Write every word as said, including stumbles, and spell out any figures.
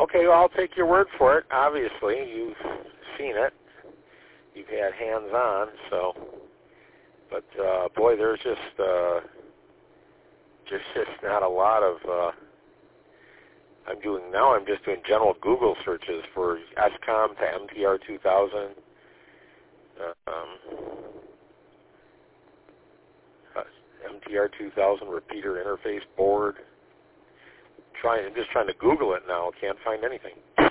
Okay, well, I'll take your word for it. Obviously, you've seen it. You've had hands-on, so. But, uh, boy, there's just, uh, just, just not a lot of, uh, I'm doing, now I'm just doing general Google searches for S COM to M T R two thousand. Uh, um, uh, M T R two thousand repeater interface board. Trying, I'm just trying to Google it now. Can't find anything.